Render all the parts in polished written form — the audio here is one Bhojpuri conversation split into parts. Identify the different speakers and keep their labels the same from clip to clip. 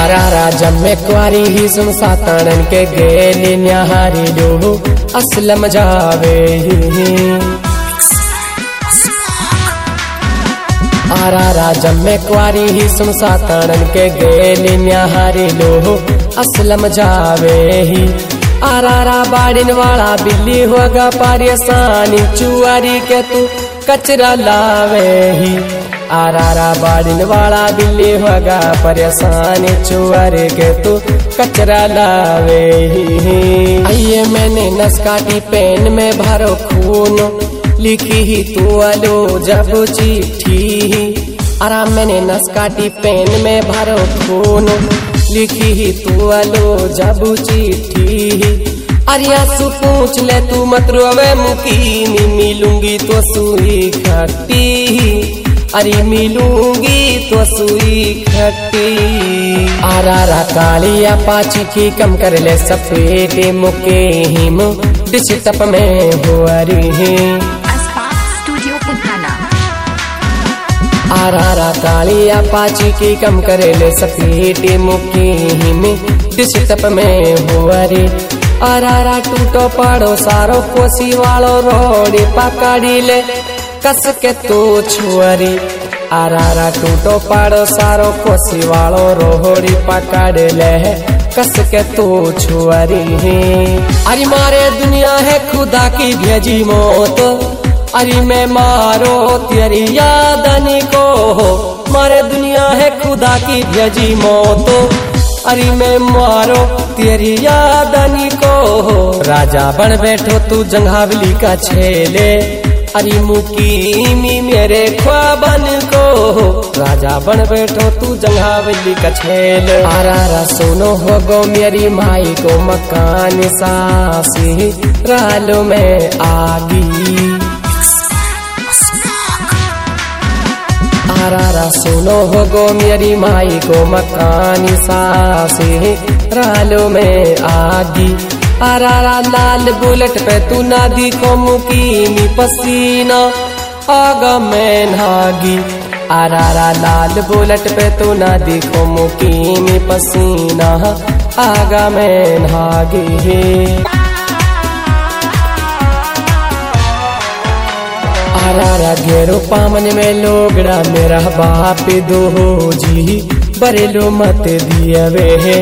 Speaker 1: आरारा जम्मे क्वारी ही सुन सातानन के गेली न्याहारी डूहू असलम जावे ही। आरारा जम्मे क्वारी ही सुन सातानन के गेली न्याहारी डूहू असलम जावे ही। आरारा बाड़िन वाला बिल्ली होगा परेशानी चुआरी के तू कचरा लावे ही। आरारा बाड़िन वाला बिल्ली होगा परेशानी चुआरी के तू कचरा लावे ही। आइए मैंने नस काटी पेन में भरो खून लिखी ही तू आलो जब चिट्ठी। आराम मैंने नस काटी पेन में भरो खून लिखी ही तू आलो जब चिट्ठी। अरिया सु पूछ ले तू मत रोवे मुकीमी मिलूंगी तो सुई खट्टी। अरे मिलूंगी तो सुई खट्टी। आरारा कालिया पाची की कम कर ले सफेद मुके हिम डिश तप में हो रही। आरारा कालिया पाची की कम करे ले सफेद मुके हिम डिश तप में हो रही। आरारा टूटो पड़ो सारो कोसी वालो रोड़ी पकड़ी ले कस के तू छुअरी। आरारा टूटो पड़ो सारो कोसी वालो रोड़ी पकड़ ले कस के तू छुअरी। अरे मारे दुनिया है खुदा की भेजी मौत। अरे मैं मारो तेरी यादनी को मारे दुनिया है खुदा की भेजी मौत। अरे मैं मारो तेरी यादनी को राजा बन बैठो तू जंघावली का छेले। अरे मुकीमी मेरे ख्वाबन को राजा बन बैठो तू जंघावली का छेल। आरारा सुनो हो गो मेरी माई को मकान सासी रालो में आगी। आरारा सुनो हो गो मेरी माई को मकान सासी रालो में आगी। आरारा लाल बुलेट पे तू ना दिखो मुकीमी पसीना आगा में नागी। आरारा लाल बुलेट पे तू ना दिखो मुकीमी पसीना आगा में नागी। आरारा घेरो पामन में लोगड़ा मेरा बाप दो जी बरेलो मत दियवे है।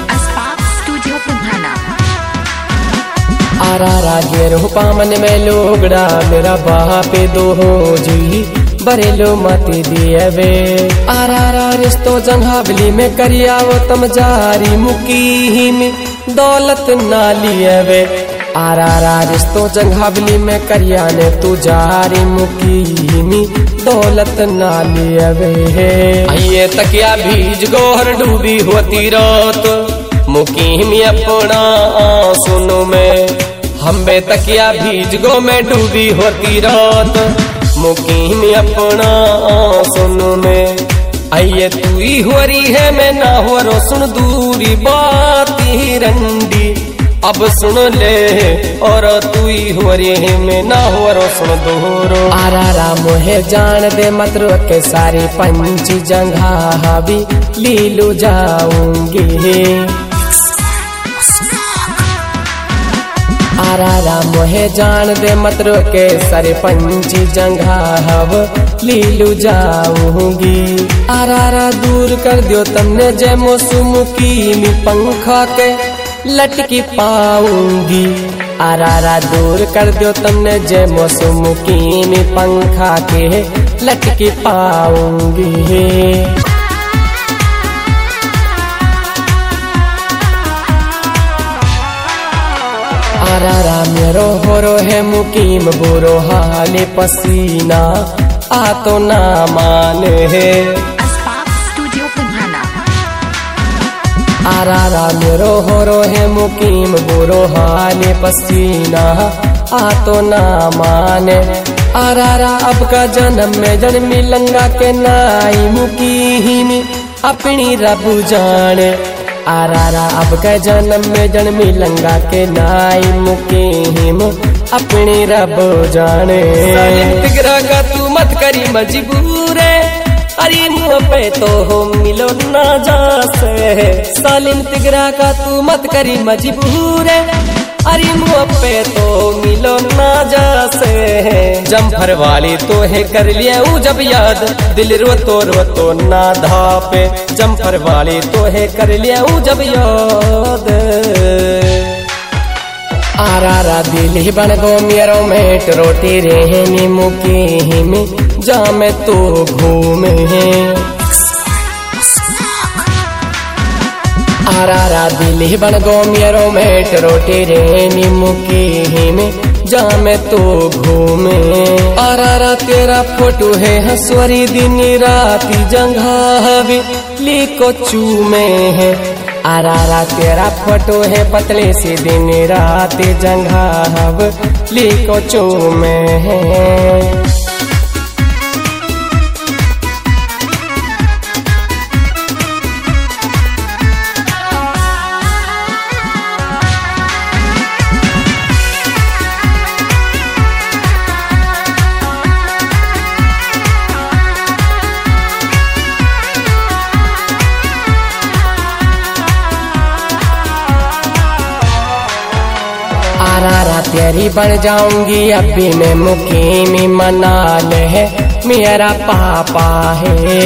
Speaker 1: आरारा घेरो पामन में लोगड़ा मेरा बाप दो जी बरेलो मत दियवे। आरारा रिश्तो जंघावली में करियावो तम जारी मुकीमी दौलत ना लियवे। आरारा रिश्तो जंघावली में करिया ने तू जारी मुकीमी दौलत ना लियवे। आइए तकिया भीज गोहर डूबी होती रात मुकीमी अपना आंसू में। हम बे तकिया भीज गो में डूबी होती रात मुकीमी अपना आंसू में। आइए तू ही हो रही है मैं ना हो रो सुन दूरी बात ही रंडी अब सुन ले और तू ही हो रही है मैं ना हो रो सुन दूरो। आरारा मोहे जान दे मत रो के सारी पंची जंघा भी लीलू जाऊंगी। आरारा मोहे जान दे मत रो के सारे पंची जंघाव लीलू जाऊंगी। आरारा दूर कर दियो तमने जय मौसम की पंखा के लटकी पाऊंगी। आरारा दूर कर दियो तमने जय मौसम की पंखा के लटकी पाऊंगी। आरारा मेरो होरो है मुकीम बुरो हाले पसीना आ तो ना माने है। आरारा मेरो होरो है मुकीम बुरो हाले पसीना आ तो ना माने। आरारा अब का जन्म में जन्मी लंगा के नाई मुकीमी अपनी रब जाने। आरारा अब के जन्म में जन्मी लंगा के नाई मुकीम अपनी रब जाने। तिगरा का तू मत करी मजबूरे अरे मुँह पे तो हो मिलो ना जासे सालिम तिगरा का तू मत करी मजबूर अरे मुँह पे तो मिलो ना जासे जम्फर वाली तो है कर लिया ऊ जब याद दिल रो तो ना धापे जम्फर वाली तो है कर लिया ऊ जब याद आरारा दिल बन गो मेरो मेट रोटी रहनी मुकी में जा मैं तो घूमे आरारा दिल बन गो मेरो मेट रोटी रहनी मुकी में जा मैं तो घूमे आरारा तेरा फोटो है हंसवरी दिन राती जंघावी लिको चूमे है आरारा तेरा फोटो है पतले से दिन रात जंघाव लिको चूमे है आरारा तेरी बन जाऊंगी अभी मैं मुकीमी मना ले है मेरा पापा है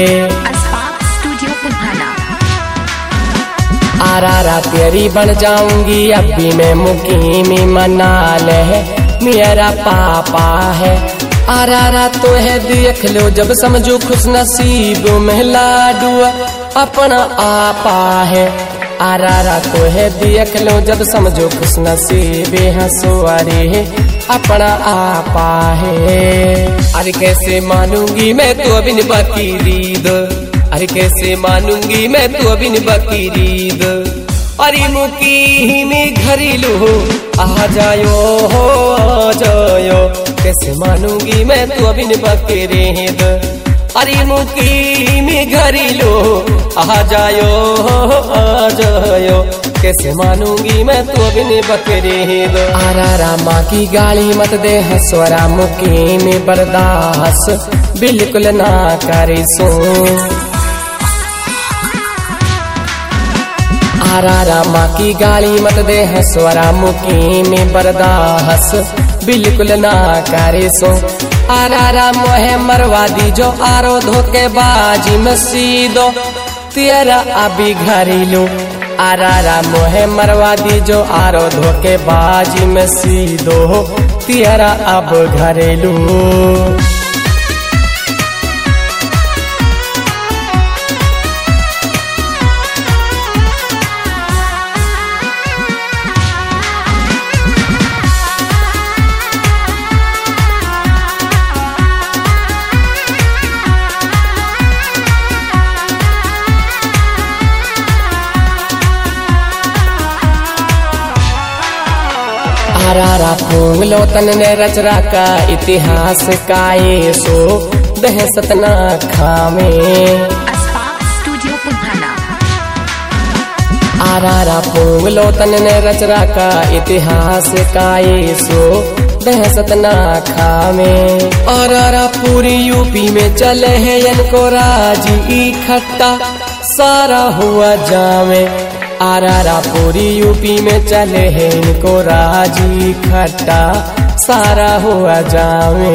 Speaker 1: आरारा तेरी बन जाऊंगी अभी मैं मुकीमी मना ले है मेरा पापा है आरारा तो है देख लो जब समझो खुश नसीब में लाडू अपना आपा है आरारा तो है देख लो जब समझो खुश नसीब हंसुआरी है अपना आपा है अरे कैसे मानूंगी मैं तो अभी बकीरीद अरे कैसे मानूंगी मैं तो अभी बकीरीद अरे मुकी में घरेलू आ जायो कैसे मानूंगी मैं तो अभी बकीरीद अरे मुकी में घरेलू आ जायो कैसे मानूंगी मैं तो अभी बकरीद आरारा माँ की गाली मत दे हंसवरा मुकी में बर्दाश्त बिल्कुल ना करे सो आरारा माँ की गाली मत दे हंसवरा मुकी में बर्दाश्त बिल्कुल ना करे सो आरारा मोहे मरवा दी जो आरो धोखे बाजी में सीधो तेरा अभी घरेलू आरारा मोहे मरवा दी जो आरो धोखे बाजी में सीधो तेरा अब घरेलू आरारा पूंगलो तन ने रचरा का इतिहास काये सो दहशत ना खामे आरारा पूंगलो तन ने रचरा का इतिहास काये सो दहशत ना खामे आरारा पूरी यूपी में चले है इनको राजी इकट्ठा सारा हुआ जामे आरारा पूरी यूपी में चले है इनको राजी खट्टा सारा हुआ जावे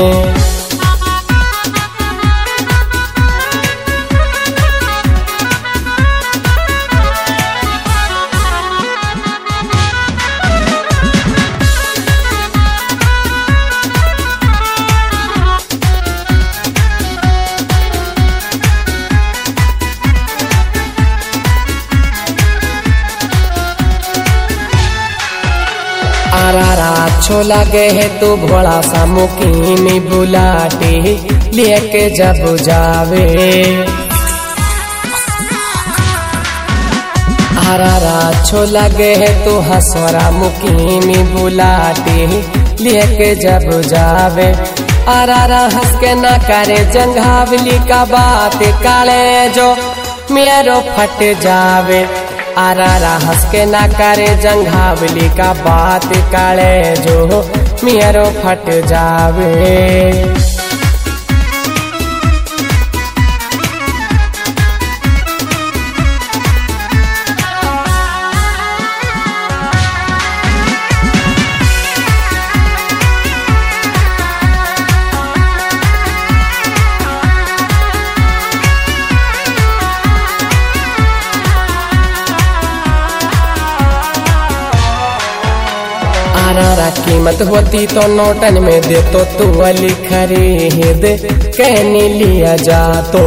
Speaker 1: आरारा अच्छो लगे है तो भोला सा मुकी में बुलाटे लेके जब जावे आरारा अच्छो लगे है तो हंसवरा मुकी में बुलाटे लेके जब जावे आरारा हंस के ना करे जंघावली का बात काले जो मेरो फट जावे आरारा हंस के ना करे जंघावली का बात काले जो मेरो फट जावे कीमत होती तो नोटन में दे तो तू वाली खरीद कहने लिया जा तो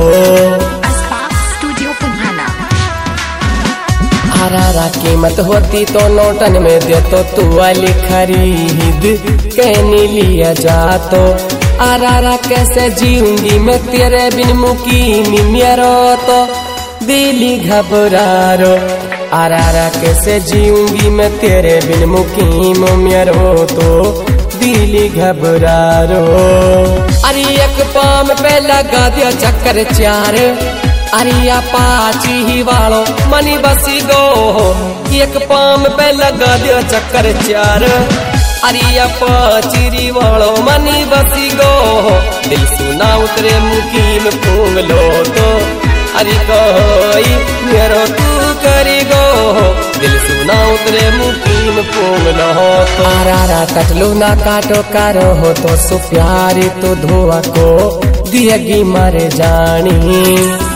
Speaker 1: आरारा कीमत होती तो नोटन में दे तो तू वाली खरीद कहने लिया जा तो आरारा कैसे जीऊंगी मैं तेरे बिन मुकीमी मेरो तो दिली घबरारो आरारा कैसे जीऊंगी मैं तेरे बिन मुकीम मेरो तो दिली घबरारो। अरे एक पाम पे लगा दिया चक्कर चार अरिया पाची ही वालो मनी बसी गो एक पाम पे लगा दिया चक्कर चार अरिया पाची वालो मनी बसी गो दिल सुना उतरे मुकीम पूंग लो तो अरे कोई मेरो तू करी गो दिल सुना उतरे मुकीम पूंग लो तो आरारा कटलो ना काटो करो हो तो सु प्यारी तो धोआ को दियगी मर जानी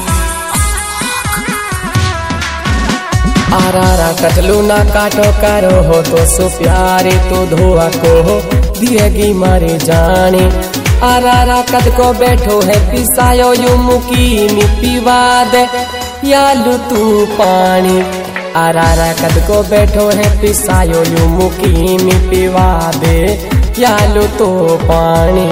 Speaker 1: आरारा कटलू ना काटो करो हो तो सु प्यारे तो धोआ को दिएगी मरे जाने आरारा कद को बैठो है पिसायो यू मुकीमी पीवा दे यालू तू पानी आरारा कद को बैठो है पिसायो यू मुकीमी पीवा दे यालू तो पानी।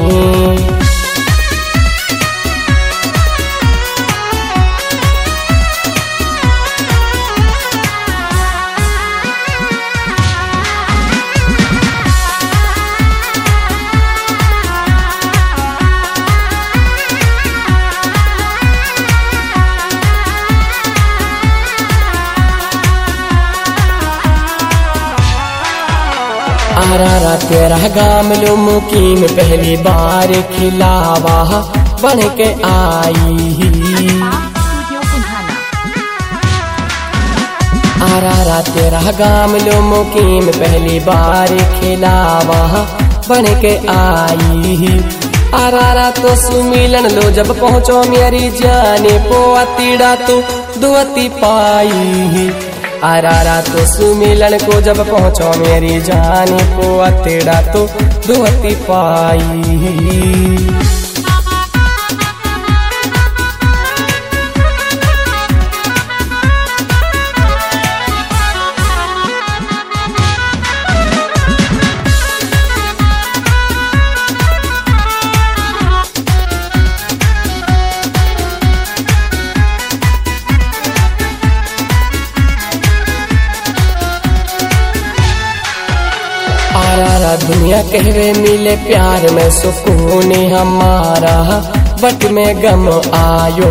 Speaker 1: आरारा तेरा गाम लो मुकीम पहली बार खिलावा बन के आई आरारा तेरा गाम लो मुकीम पहली बार खिलावा बन के आई आरारा तो सुमिलन लो जब पहुँचो मेरी जाने पोआ तीड़ा तो दुआती पाई आरारा तो सुमिलन को जब पहुँचो मेरी जाने को तेड़ा तो दुहती पाई। आरारा दुनिया कहवे मिले प्यार में सुकून हमारा बट में गम आयो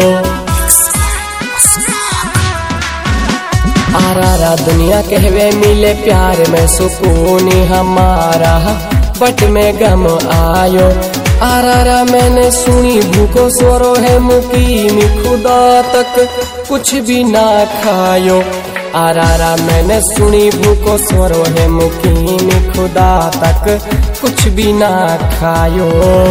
Speaker 1: आरारा दुनिया कहवे मिले प्यार में सुकून हमारा बट में गम आयो आरारा मैंने सुनी भूखो सोरो है मुकीमी खुदा तक कुछ भी ना खायो आरारा मैंने सुनी भूखो सोरो है मुकीमी खुदा तक कुछ भी ना खायो।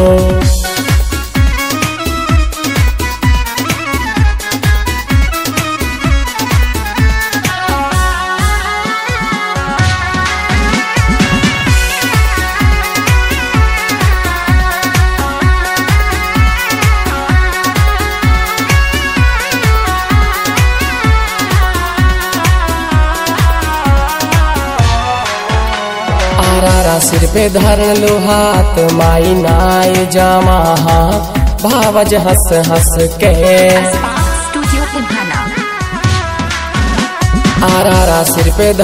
Speaker 1: आरारा सिर पे धर लो हाथ माई नाय जामा भावज हंस हंस के आरारा सिर पे